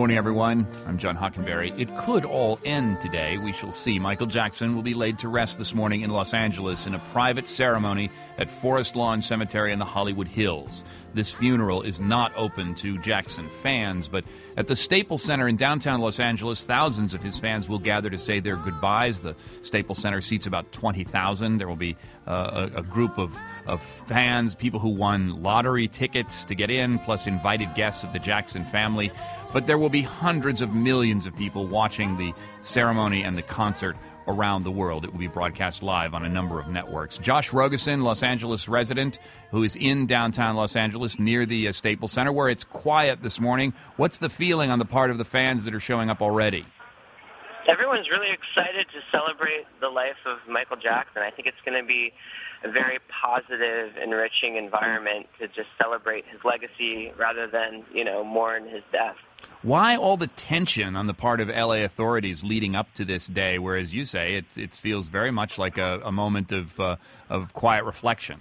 morning, everyone. I'm John Hockenberry. It could all end today. We shall see. Michael Jackson will be laid to rest this morning in Los Angeles in a private ceremony at Forest Lawn Cemetery in the Hollywood Hills. This funeral is not open to Jackson fans, but at the Staples Center in downtown Los Angeles, thousands of his fans will gather to say their goodbyes. The Staples Center seats about 20,000. There will be a group of fans, people who won lottery tickets to get in, plus invited guests of the Jackson family. But there will be hundreds of millions of people watching the ceremony and the concert around the world. It will be broadcast live on a number of networks. Josh Rogosin, Los Angeles resident, who is in downtown Los Angeles near the Staples Center, where it's quiet this morning. What's the feeling on the part of the fans that are showing up already? Everyone's really excited to celebrate the life of Michael Jackson. I think it's going to be a very positive, enriching environment to just celebrate his legacy rather than, mourn his death. Why all the tension on the part of L.A. authorities leading up to this day, where, as you say, it feels very much like a moment of quiet reflection?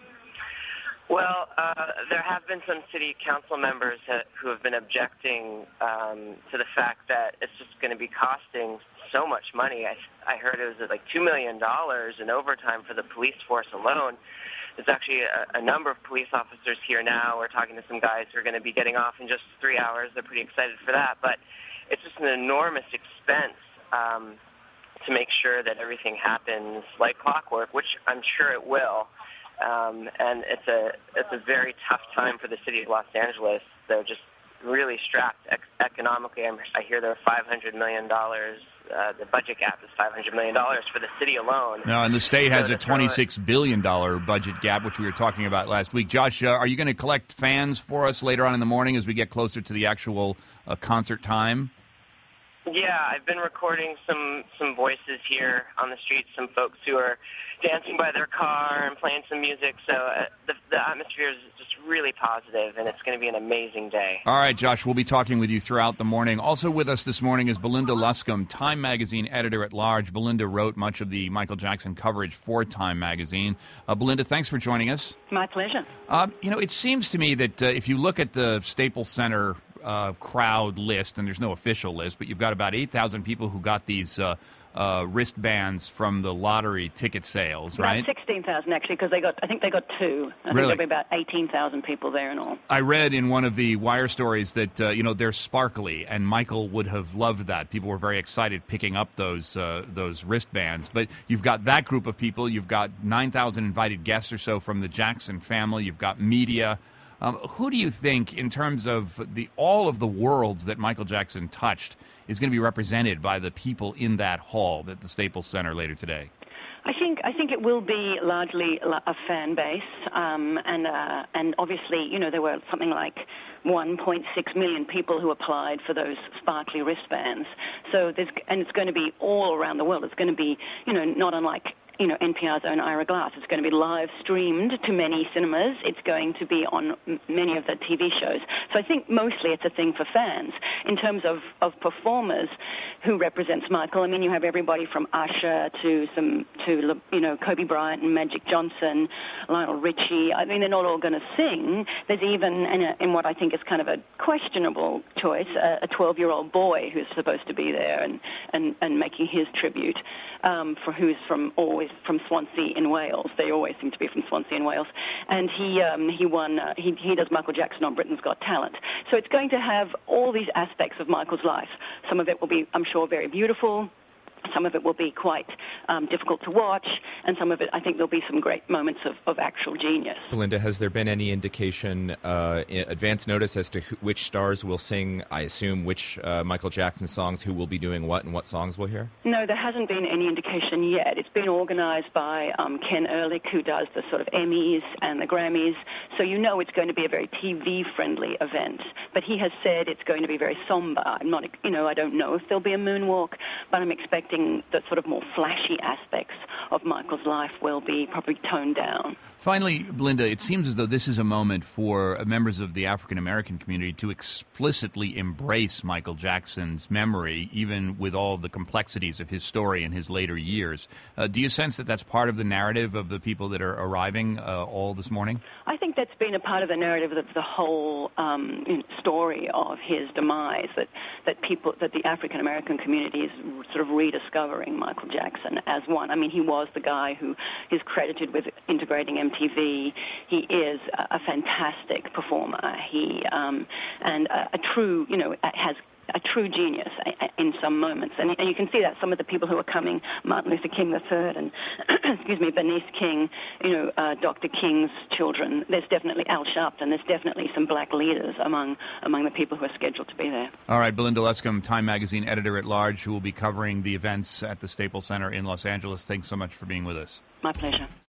Well, there have been some city council members who have been objecting to the fact that it's just going to be costing so much money. I heard it was like $2 million in overtime for the police force alone. There's actually a number of police officers here now. We're talking to some guys who are going to be getting off in just 3 hours. They're pretty excited for that. But it's just an enormous expense to make sure that everything happens like clockwork, which I'm sure it will. And it's a very tough time for the city of Los Angeles. They're just really strapped economically. I hear they're $500 million. The budget gap is $500 million for the city alone. No, and the state has a $26 billion budget gap, which we were talking about last week. Josh, are you going to collect fans for us later on in the morning as we get closer to the actual concert time? Yeah, I've been recording some voices here on the street, some folks who are dancing by their car and playing some music. So the atmosphere is just really positive, and it's going to be an amazing day. All right, Josh, we'll be talking with you throughout the morning. Also with us this morning is Belinda Luscombe, Time Magazine editor-at-large. Belinda wrote much of the Michael Jackson coverage for Time Magazine. Belinda, thanks for joining us. My pleasure. It seems to me that if you look at the Staples Center crowd list, and there's no official list, but you've got about 8,000 people who got these wristbands from the lottery ticket sales, right? About 16,000 actually, because I think they got two. I think there'll be about 18,000 people there in all. I read in one of the Wire stories that they're sparkly, and Michael would have loved that. People were very excited picking up those wristbands. But you've got that group of people. You've got 9,000 invited guests or so from the Jackson family. You've got media. Who do you think, in terms of all of the worlds that Michael Jackson touched, is going to be represented by the people in that hall at the Staples Center later today? I think it will be largely a fan base, and obviously, there were something like 1.6 million people who applied for those sparkly wristbands. So it's going to be all around the world. It's going to be, not unlike NPR's own Ira Glass. It's going to be live streamed to many cinemas. It's going to be on many of the TV shows. So I think mostly it's a thing for fans. In terms of performers who represents Michael, I mean, you have everybody from Usher to Kobe Bryant and Magic Johnson, Lionel Richie. I mean, they're not all going to sing. There's even, in what I think is kind of a questionable choice, a 12-year-old boy who's supposed to be there and making his tribute, for who's always from Swansea in Wales. They always seem to be from Swansea in Wales. And he won, he does Michael Jackson on Britain's Got Talent. So it's going to have all these aspects of Michael's life. Some of it will be, I'm sure, very beautiful. Some of it will be quite difficult to watch, and some of it, I think there'll be some great moments of actual genius. Belinda, has there been any indication, advance notice as to which stars will sing, I assume, which Michael Jackson songs, who will be doing what, and what songs we'll hear? No, there hasn't been any indication yet. It's been organized by Ken Ehrlich, who does the sort of Emmys and the Grammys, so it's going to be a very TV-friendly event. But he has said it's going to be very somber. I'm not, I don't know if there'll be a moonwalk, but I'm expecting the sort of more flashy aspects of Michael's life will be probably toned down. Finally, Belinda, it seems as though this is a moment for members of the African-American community to explicitly embrace Michael Jackson's memory, even with all the complexities of his story in his later years. Do you sense that that's part of the narrative of the people that are arriving all this morning? I think that's been a part of the narrative of the whole story of his demise, that the African-American community is sort of rediscovering Michael Jackson as one. I mean, he was the guy who is credited with integrating MTV. He is a fantastic performer. He and a true, has a true genius in some moments. And you can see that some of the people who are coming, Martin Luther King III and, Bernice King, Dr. King's children, there's definitely Al Sharpton, there's definitely some black leaders among the people who are scheduled to be there. All right, Belinda Luscombe, Time Magazine editor-at-large, who will be covering the events at the Staples Center in Los Angeles. Thanks so much for being with us. My pleasure.